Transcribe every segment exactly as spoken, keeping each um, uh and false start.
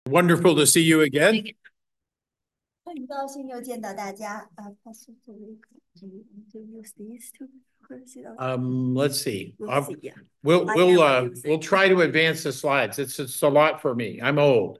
Wonderful to see you again. 很高兴又见到大家。Uh, possibly do you want to use these to proceed? Um, let's see. We'll Uh, see, yeah. We'll I we'll never uh use it. we'll try to advance the slides. It's it's a lot for me. I'm old.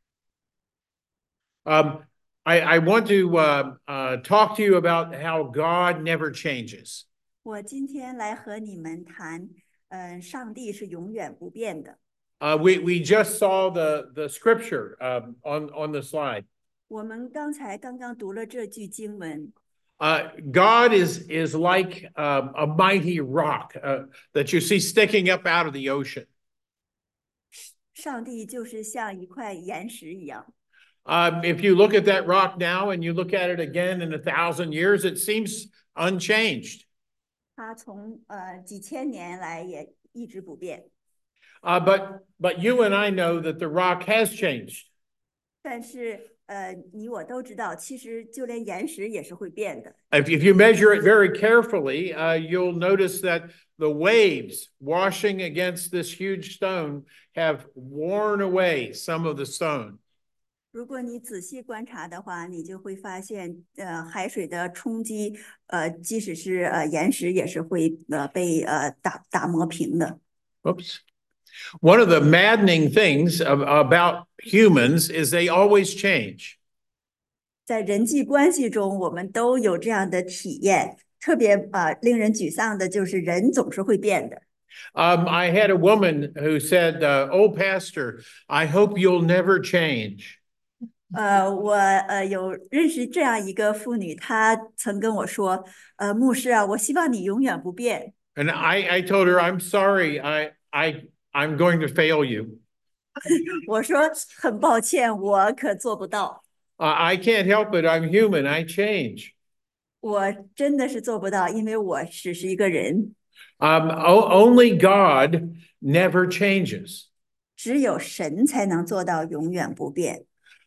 Um, I I want to uh, uh talk to you about how God never changes. 我今天来和你们谈，嗯、上帝是永远不变的。 Uh, we we just saw the the scripture um, on on the slide. 我们刚才刚刚读了这句经文， Uh, God is is like uh, a mighty rock uh, that you see sticking up out of the ocean. 上帝就是像一块岩石一样。 Um, if you look at that rock now and you look at it again in a thousand years, it seems unchanged. 他从呃几千年来也一直不变。 Uh, but but you and I know that the rock has changed. 但是呃，你我都知道，其实就连岩石也是会变的。 If, if you measure it very carefully, uh, you'll notice that the waves washing against this huge stone have worn away some of the stone. 如果你仔细观察的话，你就会发现，呃，海水的冲击，呃，即使是呃岩石，也是会呃被呃打打磨平的。 Oops. One of the maddening things of, about humans is they always change. 在人际关系中，我们都有这样的体验，特别呃令人沮丧的就是人总是会变的。 Um, I had a woman who said, uh, "Oh, Pastor, I hope you'll never change." 呃，我呃有认识这样一个妇女，她曾跟我说，呃，牧师啊，我希望你永远不变。 And I, I told her, "I'm sorry, I, I, I'm going to fail you. 我说很抱歉，我可做不到， Uh, I can't help it. I'm human. I change." 我真的是做不到，因为我只是一个人。 Um, o- only God never changes. 只有神才能做到永远不变。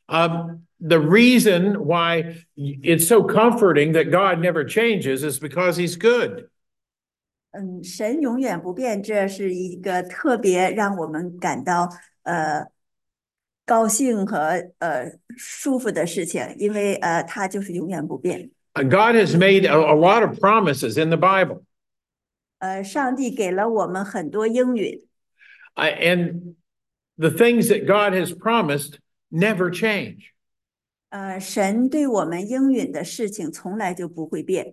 Um, the reason why it's so comforting that God never changes is because He's good. 嗯，神永远不变，这是一个特别让我们感到呃高兴和呃舒服的事情，因为呃他就是永远不变。 Uh, God has made a, a lot of promises in the Bible. 呃，上帝给了我们很多应允， Uh, and the things that God has promised never change. 呃，神对我们应允的事情从来就不会变。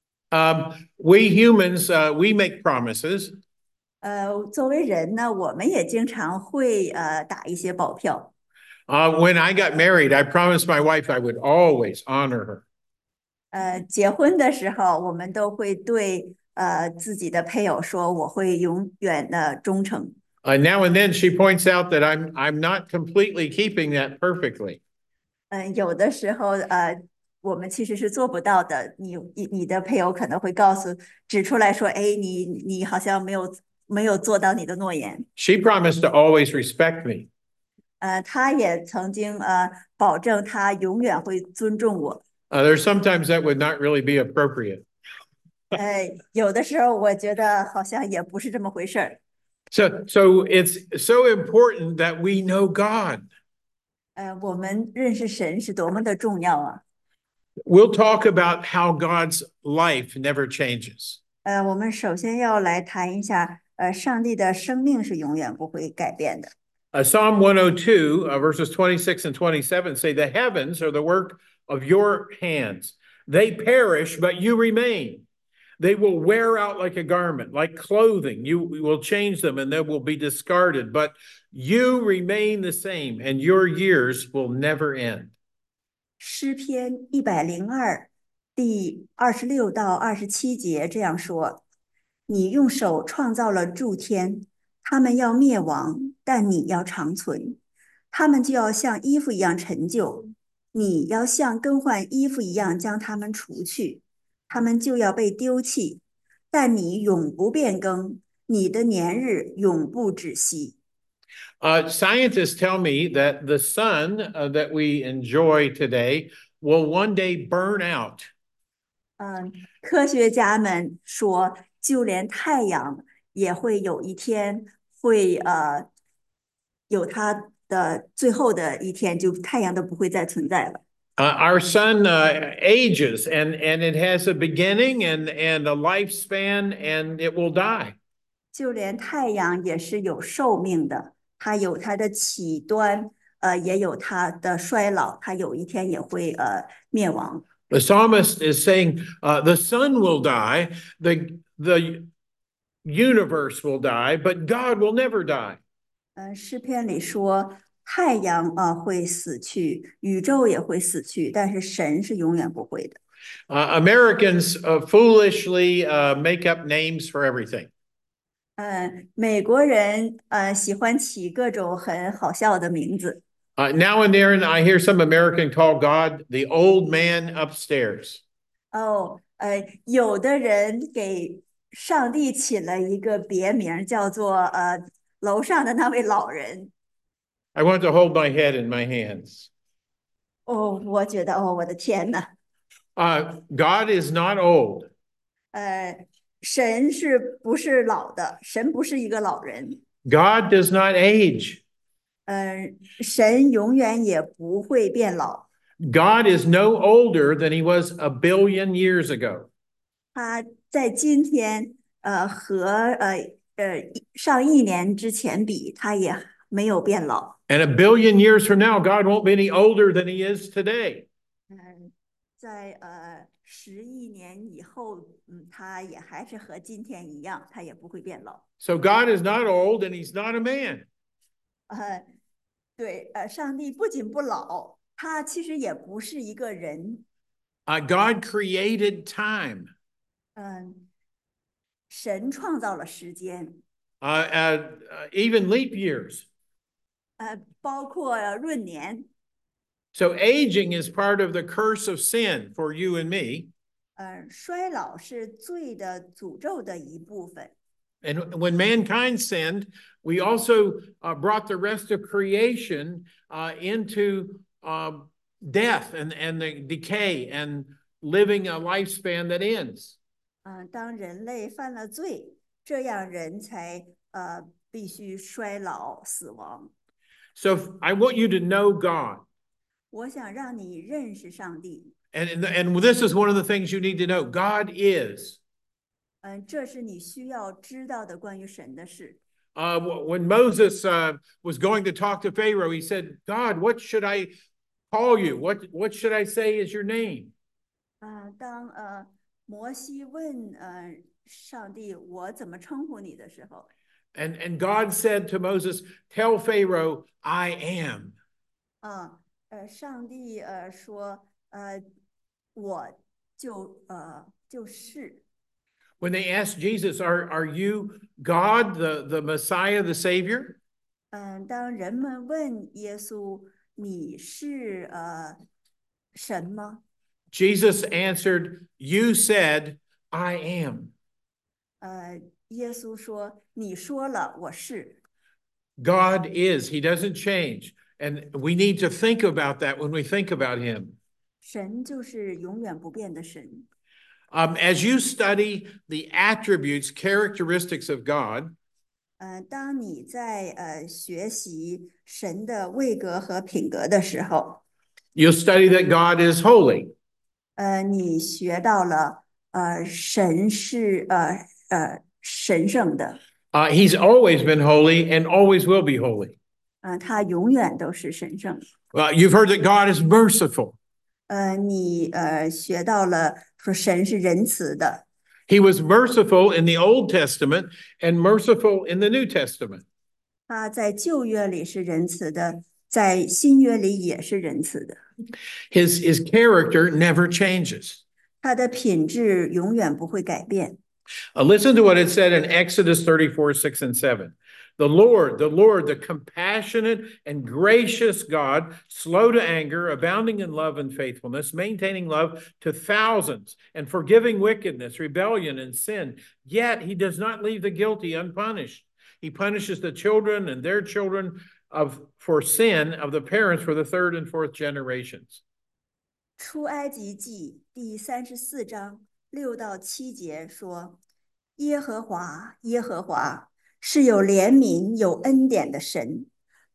Um, we humans, uh, we make promises. 呃，作为人呢，我们也经常会呃打一些保票。 Uh, when I got married, I promised my wife I would always honor her. 呃，结婚的时候，我们都会对呃自己的配偶说，我会永远的忠诚。 Uh, now and then she points out that I'm I'm not completely keeping that perfectly. 嗯，有的时候呃，我们其实是做不到的。你你你的配偶可能会告诉指出来说，哎，你你好像没有没有做到你的诺言。 She promised to always respect me. 呃，他也曾经呃保证他永远会尊重我。 Uh, there's sometimes that would not really be appropriate. 呃，有的时候我觉得好像也不是这么回事儿。 So so it's so important that we know God. 呃，我们认识神是多么的重要啊！ We'll talk about how God's life never changes. 呃，我们首先要来谈一下，呃，上帝的生命是永远不会改变的。 Uh, Psalm one oh two, uh, verses twenty-six and twenty-seven say, "The heavens are the work of your hands. They perish, but you remain. They will wear out like a garment, like clothing. You will change them and they will be discarded, but you remain the same, and your years will never end." 诗篇一百零二第二十六到二十七节这样说：你用手创造了诸天，他们要灭亡，但你要长存；他们就要像衣服一样陈旧，你要像更换衣服一样将它们除去，他们就要被丢弃，但你永不变更，你的年日永不止息。 Uh, scientists tell me that the sun uh, that we enjoy today will one day burn out. 嗯，科学家们说，就连太阳也会有一天会呃有它的最后的一天，就太阳都不会再存在了。 Uh, our sun uh, ages and, and it has a beginning and, and a lifespan and it will die. 就连太阳也是有寿命的，它有它的起端，呃，也有它的衰老，它有一天也会呃灭亡。 The psalmist is saying uh, the sun will die, the, the universe will die, but God will never die. 嗯，诗篇里说太阳啊、呃、会死去，宇宙也会死去，但是神是永远不会的。 Uh, Americans uh, foolishly uh, make up names for everything. 呃，美国人呃喜欢起各种很好笑的名字。 Uh, now and then, I hear some American call God the old man upstairs. 哦，呃，有的人给上帝起了一个别名，叫做呃楼上的那位老人。 I want to hold my head in my hands. 哦，我觉得哦，我的天呐， Uh, God is not old. 呃，神是不是老的？神不是一个老人。 God does not age. 嗯、呃，神永远也不会变老。 God is no older than he was a billion years ago. 他在今天，呃，和呃呃上亿年之前比，他也没有变老。 And a billion years from now, God won't be any older than he is today. 嗯，在呃十亿年以后，嗯，他也还是和今天一样，他也不会变老。 So God is not old and he's not a man. 呃，对，呃，上帝不仅不老，他其实也不是一个人。 Uh, God created time. 嗯，神创造了时间， Uh, uh, uh, even leap years. 呃，包括闰年。 So aging is part of the curse of sin for you and me. 呃，衰老是罪的诅咒的一部分。 And when mankind sinned, we also uh, brought the rest of creation uh, into uh, death and, and the decay and living a lifespan that ends. 嗯，当人类犯了罪，这样人才呃必须衰老死亡。 So I want you to know God. 我想让你认识上帝。 And, and, and this is one of the things you need to know. God is. 嗯，这是你需要知道的关于神的事。 Uh, when Moses uh, was going to talk to Pharaoh, he said, God, what should I call you? What, what should I say is your name? 啊、呃，当呃摩西问呃上帝我怎么称呼你的时候， And, and God said to Moses, tell Pharaoh, I am. 啊呃上帝呃说呃我就呃就是。 When they asked Jesus, are, are you God, the, the Messiah, the Savior? 嗯，当人们问耶稣你是呃神吗？ Jesus answered, you said, I am. 呃，耶稣说你说了我是。 God is. He doesn't change. And we need to think about that when we think about him. 神就是永远不变的神。 Um, as you study the attributes, characteristics of God, 呃，当你在呃学习神的位格和品格的时候， you'll study that God is holy. 呃，你学到了呃神是呃呃神圣的， Uh, he's always been holy and always will be holy. 嗯、呃，他永远都是神圣的。 Uh, you've heard that God is merciful. 呃，你呃学到了说神是仁慈的。 He was merciful in the Old Testament and merciful in the New Testament. 他在旧约里是仁慈的，在新约里也是仁慈的。 His, his character never changes. 他的品质永远不会改变。 Uh, listen to what it said in Exodus thirty-four, six and seven. The Lord, the Lord, the compassionate and gracious God, slow to anger, abounding in love and faithfulness, maintaining love to thousands, and forgiving wickedness, rebellion, and sin. Yet he does not leave the guilty unpunished. He punishes the children and their children of for sin of the parents for the third and fourth generations. 出埃及记第三十四章六到七节说：“耶和华，耶和华是有怜悯、有恩典的神，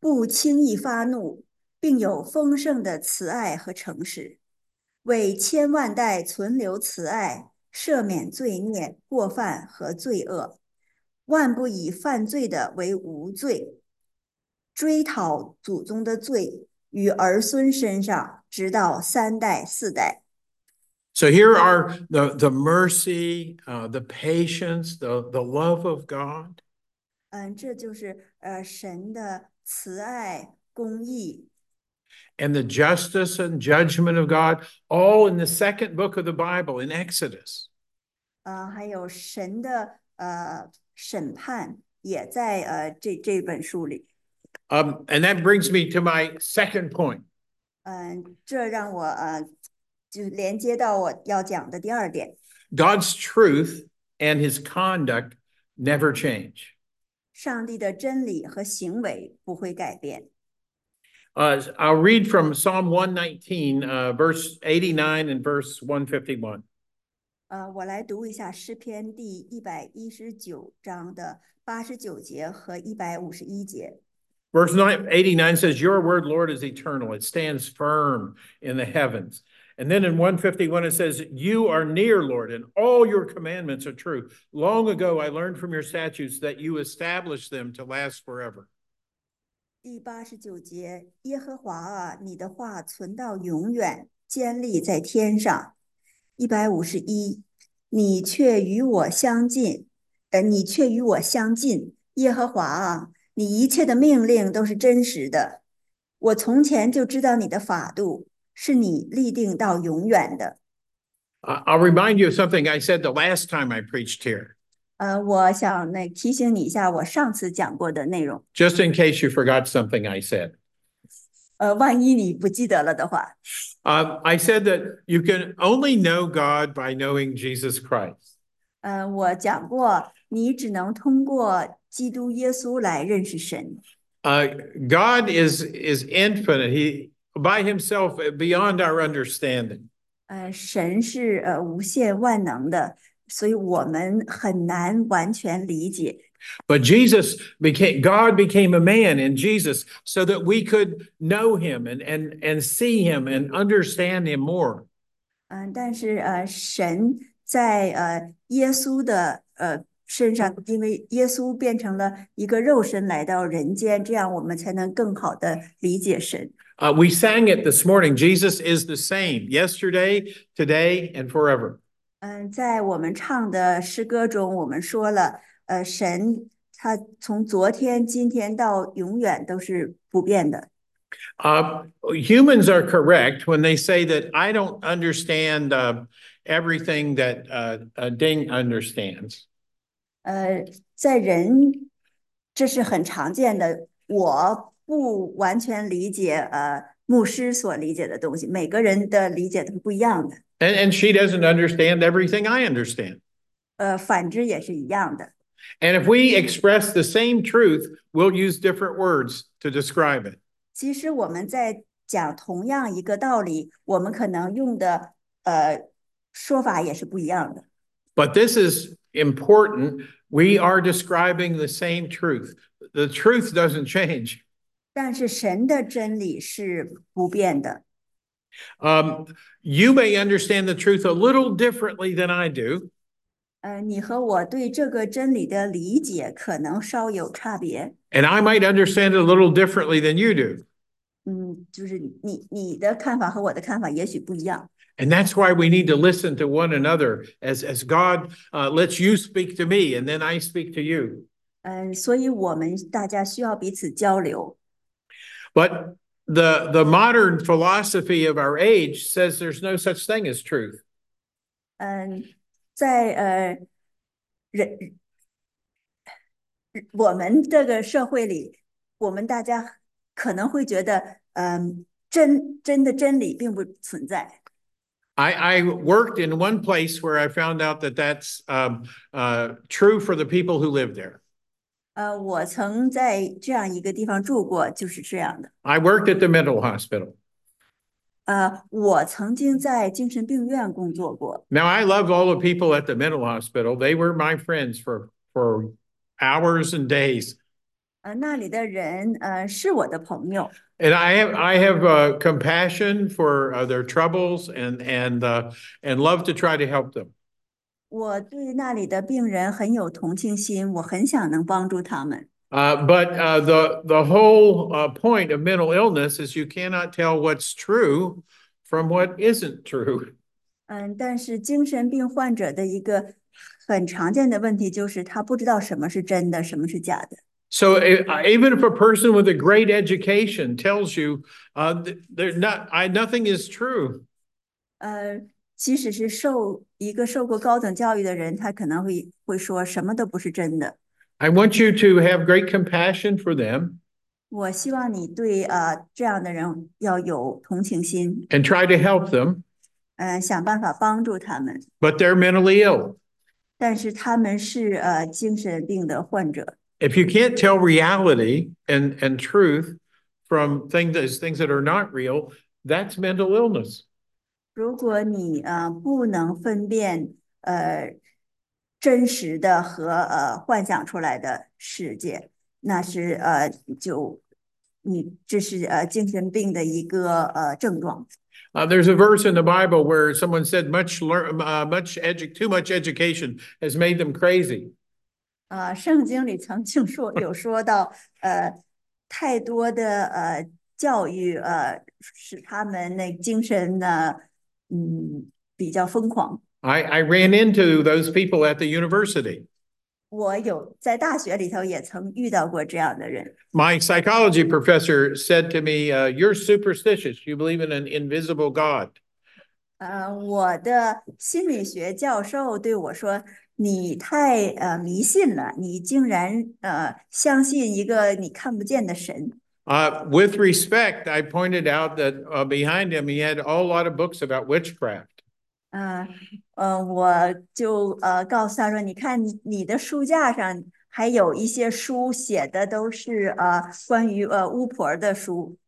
不轻易发怒，并有丰盛的慈爱和诚实，为千万代存留慈爱，赦免罪孽、过犯和罪恶，万不以犯罪的为无罪，追讨祖宗的罪与儿孙身上，直到三代四代。 So here are the, the mercy, uh, the patience, the, the love of God. 嗯，这就是呃神的慈爱、公义， And the justice and judgment of God, all in the second book of the Bible, in Exodus. 呃，还有神的呃审判，也在呃这这本书里。 Um, and that brings me to my second point. 嗯，这让我呃就连接到我要讲的第二点。 God's truth and his conduct never change. 上帝的真理和行为不会改变。 Uh, I'll read from Psalm one nineteen, uh, verse eighty-nine and verse one fifty-one. 呃，我来读一下诗篇第一百一十九章的八十九节和一百五十一节。 Verse eighty-nine says, Your word, Lord, is eternal. It stands firm in the heavens. And then in one fifty-one, it says, You are near, Lord, and all your commandments are true. Long ago, I learned from your statutes that you established them to last forever. 第八十九节，耶和华啊，你的话存到永远，坚立在天上。一百五十一，你却与我相近，呃，你却与我相近，耶和华啊，你一切的命令都是真实的。我从前就知道你的法度，是你立定到永远的。 Uh, I'll remind you of something I said the last time I preached here, 呃，我想那提醒你一下，我上次讲过的内容。 just in case you forgot something I said. 呃，万一你不记得了的话， Um, I said that you can only know God by knowing Jesus Christ. 呃，我讲过，你只能通过基督耶稣来认识神。 Uh, God is is infinite. He by himself beyond our understanding. 呃，神是呃无限万能的，所以我们很难完全理解。 But Jesus became God became a man in Jesus so that we could know him and and and see him and understand him more. 嗯、但是呃，神在呃耶稣的呃身上，因为耶稣变成了一个肉身来到人间，这样我们才能更好的理解神。 Uh, we sang it this morning. Jesus is the same yesterday, today, and forever. 嗯，在我们唱的诗歌中，我们说了，呃，神他从昨天、今天到永远都是不变的。 Uh, humans are correct when they say that I don't understand uh, everything that uh, uh, Ding understands. 呃，在人这是很常见的，我不完全理解呃牧师所理解的东西，每个人的理解都是不一样的。 And, and she doesn't understand everything I understand. 呃，反之也是一样的。 And if we express the same truth, we'll use different words to describe it. 其实我们在讲同样一个道理，我们可能用的呃说法也是不一样的。 But this is important. We are describing the same truth. The truth doesn't change. 但是神的真理是不变的。 Um, you may understand the truth a little differently than I do. 呃，你和我对这个真理的理解可能稍有差别。 And I might understand it a little differently than you do. 嗯，就是你你的看法和我的看法也许不一样。 And that's why we need to listen to one another as, as God uh, lets you speak to me and then I speak to you. 嗯，所以我们大家需要彼此交流。 But the, the modern philosophy of our age says there's no such thing as truth. 嗯，在呃人我们这个社会里，我们大家可能会觉得，嗯，真真的真理并不存在。 I, I worked in one place where I found out that that's um, uh, true for the people who live there. 呃，我曾在这样一个地方住过，就是这样的。 I worked at the mental hospital. 呃，我曾经在精神病院工作过。 Now, I love all the people at the mental hospital. They were my friends for, for hours and days. 呃，那里的人呃是我的朋友， And I have I have uh, compassion for uh, their troubles and and uh, and love to try to help them. 我对那里的病人很有同情心，我很想能帮助他们。 Uh, but uh, the the whole uh, point of mental illness is you cannot tell what's true from what isn't true. 嗯，但是精神病患者的一个很常见的问题就是他不知道什么是真的，什么是假的。 So uh, even if a person with a great education tells you uh, they're not, I nothing is true. 呃，即使是受一个受过高等教育的人，他可能会会说什么都不是真的。 I want you to have great compassion for them 我希望你对呃这样的人要有同情心， and try to help them, 呃，想办法帮助他们。 but they're mentally ill. 但是他们是呃精神病的患者， If you can't tell reality and, and truth from things, things that are not real, that's mental illness. 如果你呃不能分辨呃真实的和呃幻想出来的世界，那是呃就你这是呃精神病的一个呃症状。 Uh, there's a verse in the Bible where someone said much learn, uh, much edu- too much education has made them crazy. 呃，圣经里曾经说有说到，呃，太多的呃教育，呃，使他们那精神呢，嗯，比较疯狂。 I, I ran into those people at the university. 我有在大学里头也曾遇到过这样的人。 My psychology professor said to me, uh, "You're superstitious. You believe in an invisible God." 呃，我的心理学教授对我说：“你太呃迷信了，你竟然呃相信一个你看不见的神。” Uh, with respect, I pointed out that uh, behind him he had a whole lot of books about witchcraft. 嗯呃，我就呃告诉他说：“你看你的书架上还有一些书，写的都是呃关于呃巫婆的书。”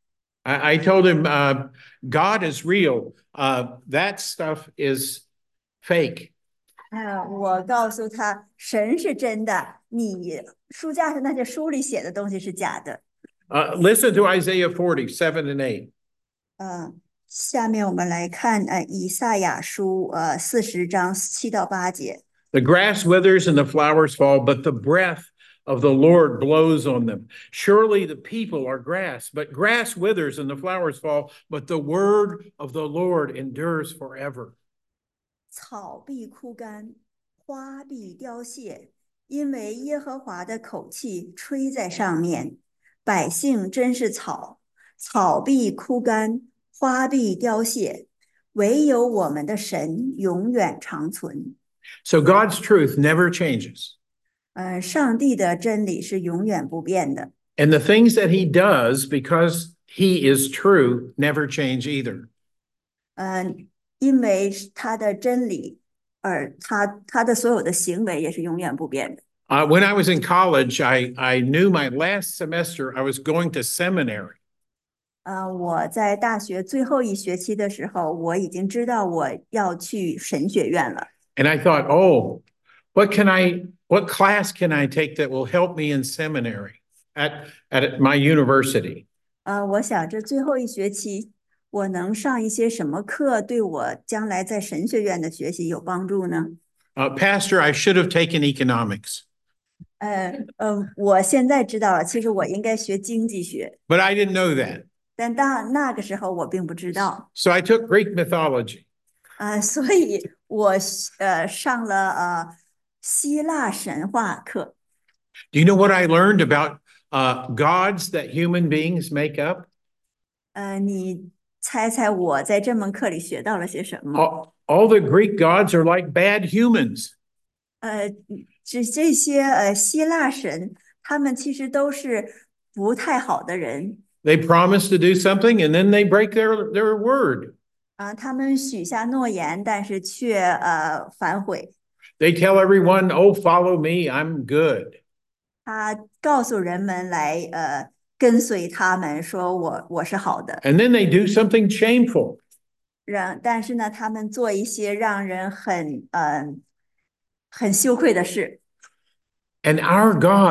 I, I told him, uh, God is real. Uh, that stuff is fake. 啊，我告诉他，神是真的，你书架上那些书里写的东西是假的。 Uh, listen to Isaiah forty, seven and eight. 嗯，下面我们来看呃以赛亚书呃四十章七到八节。 The grass withers and the flowers fall, but the breath of the Lord blows on them. Surely the people are grass, but grass withers and the flowers fall, but the word of the Lord endures forever. 草必枯干，花必凋谢，因为耶和华的口气吹在上面。百姓真是草，草必枯干，花必凋谢，唯有我们的神永远长存。 So God's truth never changes. 呃，上帝的真理是永远不变的。 And the things that he does because he is true never change either. 嗯，因为他的真理，而他他的所有的行为也是永远不变的。 Uh, when I was in college, I, I knew my last semester I was going to seminary. 呃，我在大学最后一学期的时候，我已经知道我要去神学院了。 And I thought, oh, what can I, what class can I take that will help me in seminary at, at my university? 呃，我想这最后一学期我能上一些什么课，对我将来在神学院的学习有帮助呢？ Uh, Pastor, I should have taken economics, 呃呃，我现在知道了，其实我应该学经济学， but I didn't know that. 但当那个时候我并不知道。 So I took Greek mythology. 呃，所以我呃上了呃希腊神话课。 Do you know what I learned about uh, gods that human beings make up? 呃，你猜猜我在这门课里学到了些什么？ All, all the Greek gods are like bad humans. 呃，这这些呃希腊神，他们其实都是不太好的人 They promise to do something and then they break their, their word. 啊、他们许下诺言，但是却呃反悔。 They tell everyone, oh, follow me, I'm good. 他告诉人们来呃跟随他们，说我我是好的。 And then they do something shameful. 让但是呢，他们做一些让人很嗯、呃、很羞愧的事。 And our God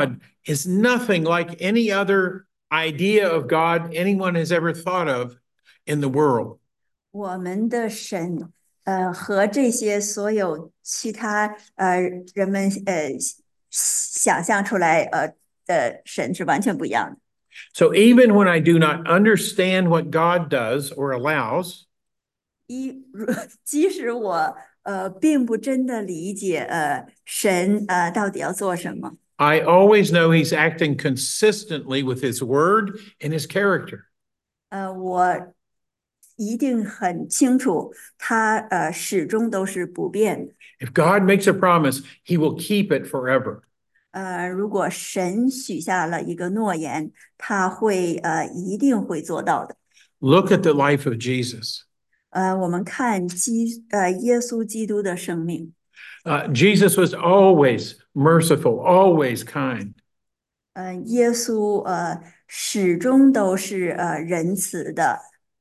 is nothing like any other idea of God anyone has ever thought of in the world. 我们的神，呃，和这些所有其他呃人们呃想象出来呃的神是完全不一样的。 So even when I do not understand what God does or allows, 一，如即使我呃并不真的理解呃神呃到底要做什么， I always know He's acting consistently with His word and His character. 呃，我一定很清楚他呃始终都是不变的。 If God makes a promise, He will keep it forever. 呃，如果神许下了一个诺言，他会呃一定会做到的。 Look at the life of Jesus. 呃，我们看基呃耶稣基督的生命， Uh, Jesus was always merciful, always kind. 呃，耶稣呃始终都是呃仁慈的，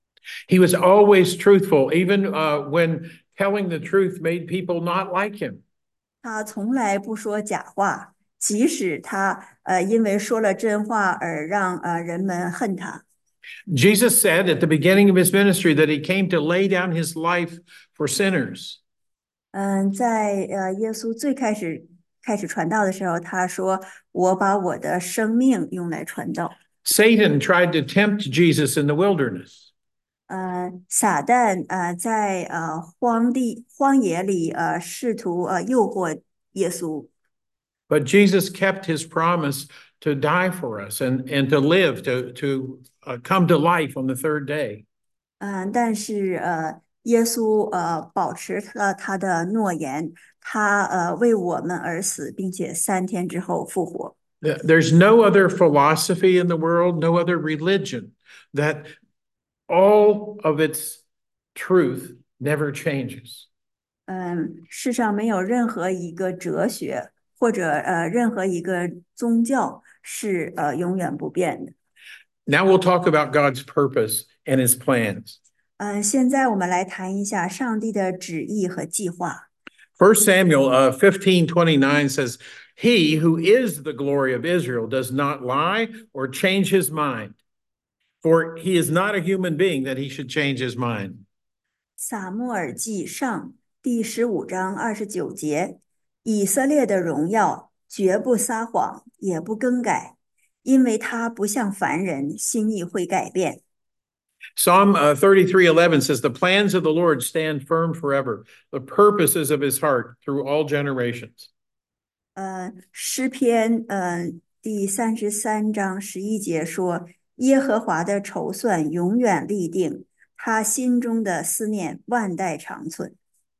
He was always truthful, even uh, when telling the truth made people not like Him. 他从来不说假话，即使他呃因为说了真话而让呃人们恨他。 Jesus said at the beginning of His ministry that He came to lay down His life for sinners. 嗯，在呃耶稣最开始开始传道的时候，他说：“我把我的生命用来传道。” Satan tried to tempt Jesus in the wilderness. 呃，撒旦呃在呃荒地荒野里呃试图呃诱惑耶稣， But Jesus kept His promise to die for us and, and to live, to, to uh, come to life on the third day. 嗯、但是呃耶稣呃保持了他的诺言，他呃为我们而死，并且三天之后复活。 There's no other philosophy in the world, no other religion that all of its truth never changes. 嗯，世上没有任何一个哲学或者呃任何一个宗教是呃永远不变的。 Now we'll talk about God's purpose and His plans. 嗯，现在我们来谈一下上帝的旨意和计划。 First Samuel uh, fifteen twenty-nine says, He who is the glory of Israel does not lie or change his mind, for he is not a human being that he should change his mind. 撒母耳记上第十五章二十九节，以色列的荣耀绝不撒谎，也不更改，因为他不像凡人，心意会改变。 Psalm uh, thirty-three eleven says, The plans of the Lord stand firm forever, the purposes of his heart through all generations. 呃，诗篇呃第三十三章十一节说：耶和华的筹算永远立定，他心中的思念万代长存。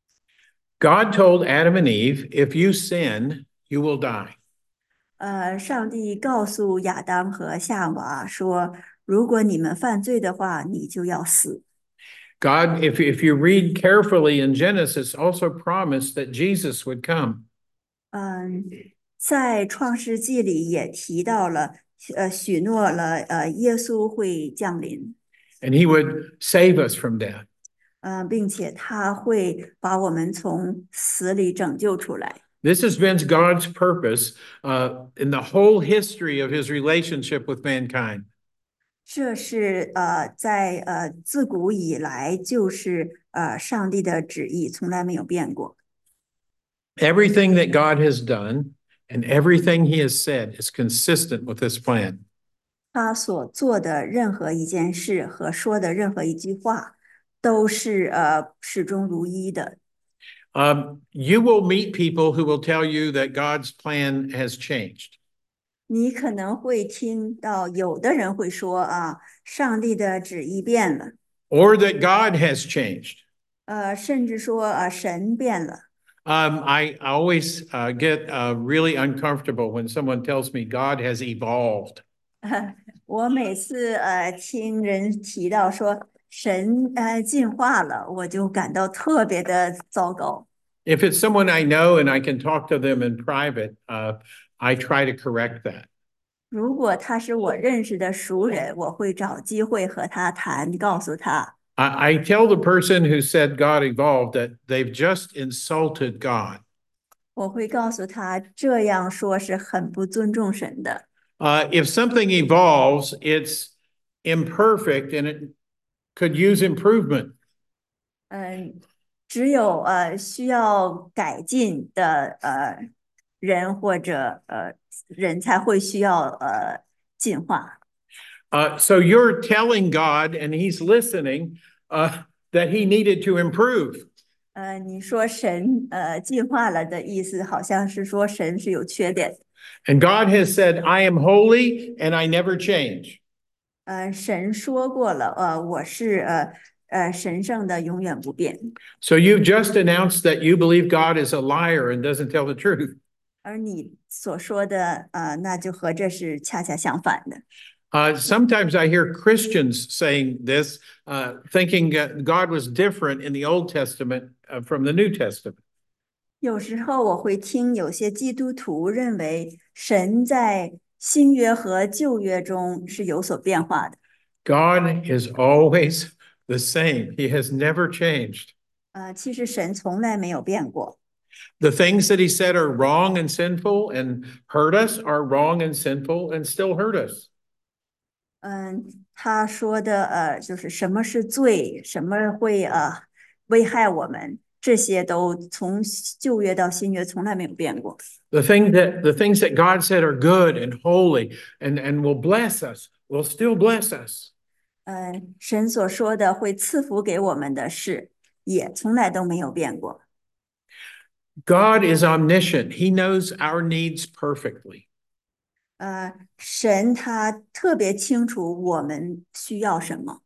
God told Adam and Eve, If you sin, you will die. 呃，上帝告诉亚当和夏娃说：如果你们犯罪的话，你就要死。 God, if, if you read carefully in Genesis, also promised that Jesus would come. 嗯，在创世纪里也提到了，呃，许诺了，呃，耶稣会降临， and he would save us from death. 呃，并且他会把我们从死里拯救出来。 This has been God's purpose uh, in the whole history of his relationship with mankind. 这是呃，在呃自古以来就是呃上帝的旨意，从来没有变过。 Everything that God has done and everything he has said is consistent with this plan. 他所做的任何一件事和说的任何一句话，都是呃始终如一的。 Um, you will meet people who will tell you that God's plan has changed. 你可能会听到有的人会说啊，上帝的旨意变了， or that God has changed. 呃，甚至说啊，神变了。 Um, I, I always uh, get uh, really uncomfortable when someone tells me God has evolved. 我每次呃听人提到说神呃进化了，我就感到特别的糟糕。 If it's someone I know and I can talk to them in private, uh, I try to correct that. 如果他是我认识的熟人，我会找机会和他谈，告诉他。 I, I tell the person who said God evolved that they've just insulted God. 我会告诉他这样说是很不尊重神的。 Uh, if something evolves, it's imperfect and it could use improvement. 嗯，只有呃需要改进的呃人或者呃人才会需要呃进化。 Uh, so you're telling God, and He's listening, uh, that He needed to improve. 呃，你说神呃进化了的意思，好像是说神是有缺点。 And God has said, I am holy and I never change. 呃，神说过了，呃，我是呃呃神圣的，永远不变。 So you've just announced that you believe God is a liar and doesn't tell the truth. 而你所说的，呃，那就和这是恰恰相反的。 Uh, sometimes I hear Christians saying this, uh, thinking uh, God was different in the Old Testament uh, from the New Testament. 有时候我会听有些基督徒认为神在新约和旧约中是有所变化的。 God is always the same. He has never changed. 呃，其实神从来没有变过。 The things that he said are wrong and sinful and hurt us are wrong and sinful and still hurt us. 嗯，他说的呃，就是什么是罪，什么会呃危害我们，这些都从旧约到新约从来没有变过。 The thing that the things that God said are good and holy and, and will bless us will still bless us. 嗯，神所说的会赐福给我们的事，也从来都没有变过。 God is omniscient. He knows our needs perfectly. 呃，神他特别清楚我们需要什么。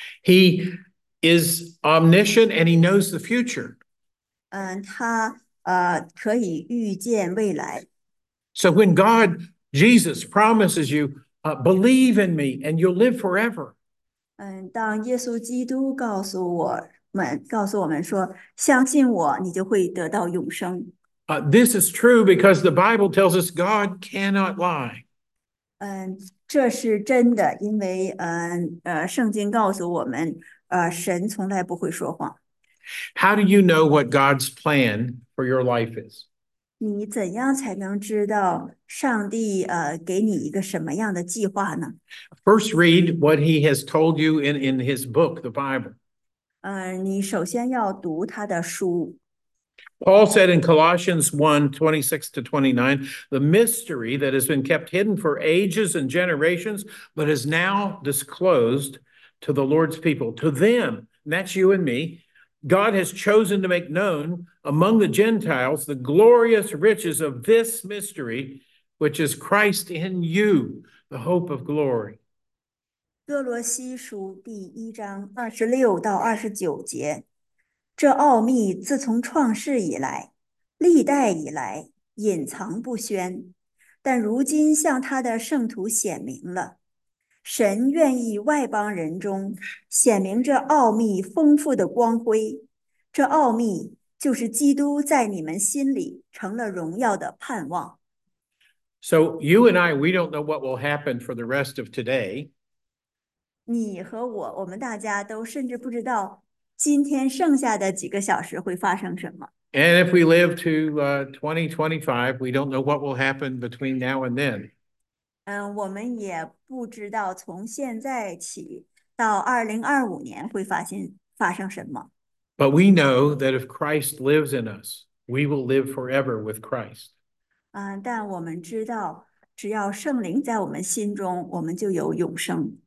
He is omniscient and he knows the future. 嗯，他呃可以预见未来。 So when God, Jesus, promises you, uh, believe in me and you'll live forever. 嗯，当耶稣基督告诉我们，告诉我们说，相信我，你就会得到永生。 Uh, this is true because the Bible tells us God cannot lie. 嗯，这是真的，因为嗯呃，圣经告诉我们，呃，神从来不会说谎。 How do you know what God's plan for your life is? 你怎样才能知道上帝呃给你一个什么样的计划呢？ First, read what he has told you in, in his book, the Bible. 呃，你首先要读他的书。 Paul said in Colossians one twenty-six to twenty-nine, the mystery that has been kept hidden for ages and generations, but is now disclosed to the Lord's people. To them, and that's you and me, God has chosen to make known among the Gentiles the glorious riches of this mystery, which is Christ in you, the hope of glory. 哥罗西书第一章二十六到二十九节，这奥秘自从创世以来，历代以来隐藏不宣，但如今向他的圣徒显明了。神愿意外邦人中显明这奥秘丰富的光辉，这奥秘就是基督在你们心里成了荣耀的盼望。 So you and I, we don't know what will happen for the rest of today. 你和我，我们大家都甚至不知道今天剩下的几个小时会发生什么。 And if we live to uh, twenty twenty-five, we don't know what will happen between now and then. 嗯，我们也不知道从现在起到二零二五年会发现发生什么。 But we know that if Christ lives in us, we will live forever with Christ. 嗯，但我们知道，只要圣灵在我们心中，我们就有永生。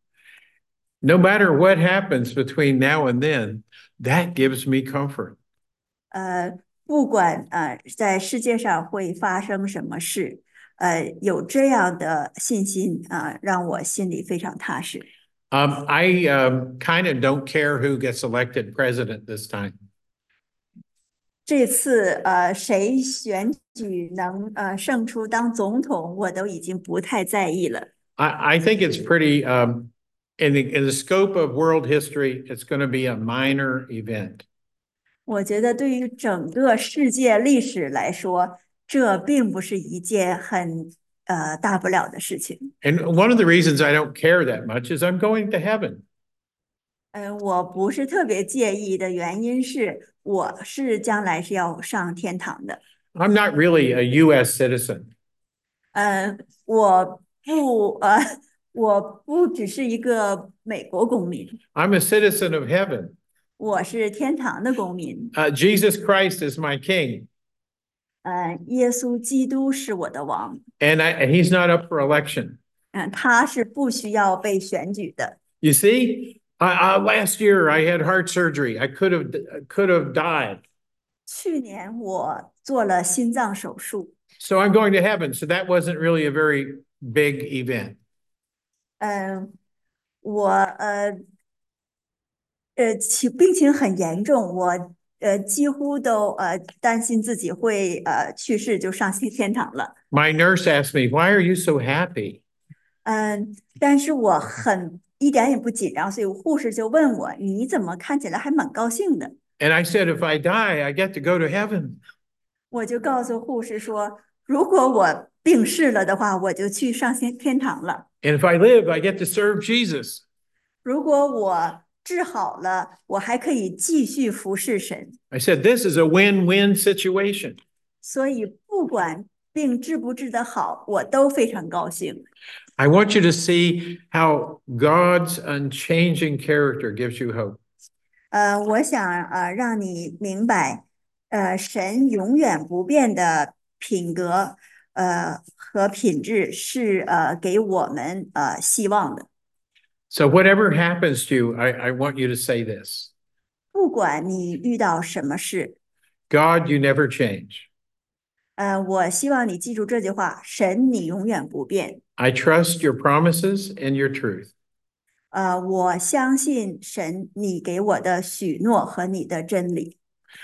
No matter what happens between now and then, that gives me comfort. 呃，不管呃在世界上会发生什么事，呃，有这样的信心啊，呃，让我心里非常踏实。 Um, I um, kind of don't care who gets elected president this time. 这次呃谁选举能呃胜出当总统，我都已经不太在意了。 I, I think it's pretty, um, in the, in the scope of world history, it's going to be a minor event. 我觉得对于整个世界历史来说，这并不是一件很呃大不了的事情。 And one of the reasons I don't care that much is I'm going to heaven. 嗯、呃，我不是特别介意的原因是，我是将来是要上天堂的。 I'm not really a U S citizen. 呃，我不，呃，我不只是一个美国公民， I'm a citizen of heaven. 我是天堂的公民。 Uh, Jesus Christ is my king, 呃，耶稣基督是我的王， and I, he's not up for election. 嗯、他是不需要被选举的。 You see, I, I, last year I had heart surgery. I could have could have died. 去年我做了心脏手术， So I'm going to heaven. So that wasn't really a very big event. 嗯、我呃呃情病情很严重，我呃几乎都呃担心自己会呃去世就上西天堂了。 My nurse asked me, "Why are you so happy?" 嗯，但是我很一点也不紧张，所以护士就问我你怎么看起来还蛮高兴的？ And I said, "If I die, I get to go to heaven." 我就告诉护士说，如果我病逝了的话，我就去上天天堂了。 And if I live, I get to serve Jesus. 如果我治好了，我还可以继续服侍神。 I said, "This is a win-win situation." 所以不管病治不治得好，我都非常高兴。 I want you to see how God's unchanging character gives you hope. 呃，我想呃让你明白，呃，神永远不变的品格，呃和品质是呃给我们呃希望的。 So whatever happens to you, I, I want you to say this. 不管你遇到什么事， God, you never change. 呃，我希望你记住这句话：神你永远不变。 I trust your promises and your truth. 呃，我相信神你给我的许诺和你的真理。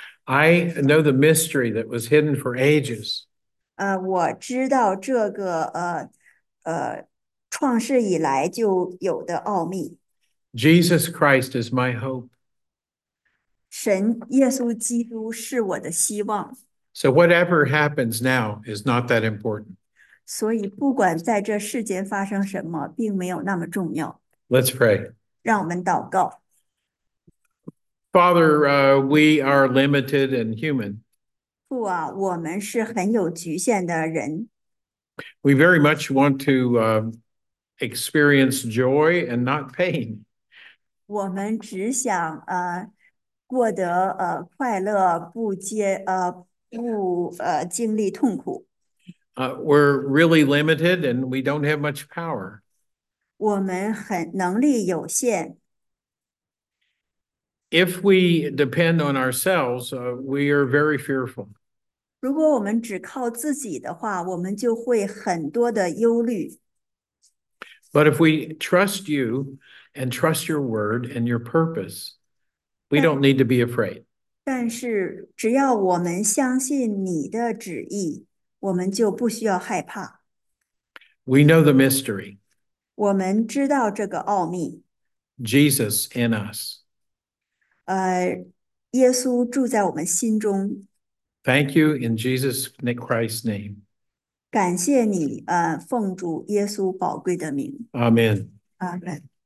I know the mystery that was hidden for ages. 呃，我知道这个呃呃创世以来就有的奥秘。 Jesus Christ is my hope. 神耶稣基督是我的希望， So whatever happens now is not that important. 所以不管在这世间发生什么，并没有那么重要。 Let's pray. 让我们祷告。 Father, uh, we are limited and human. 父啊，我们是很有局限的人， We very much want to uh, experience joy and not pain. 我们只想呃过得呃快乐，不接呃不呃经历痛苦。 Uh, we're really limited and we don't have much power. 我们很能力有限， If we depend on ourselves, uh, we are very fearful. 如果我们只靠自己的话，我们就会很多的忧虑。 But if we trust you and trust your word and your purpose, we don't need to be afraid. 但是只要我们相信你的旨意，我们就不需要害怕。 We know the mystery, 我们知道这个奥秘， Jesus in us. 呃，耶稣住在我们心中。 Thank you in Jesus Christ's name. 感谢你，呃，奉主耶稣宝贵的名， Amen. 阿门。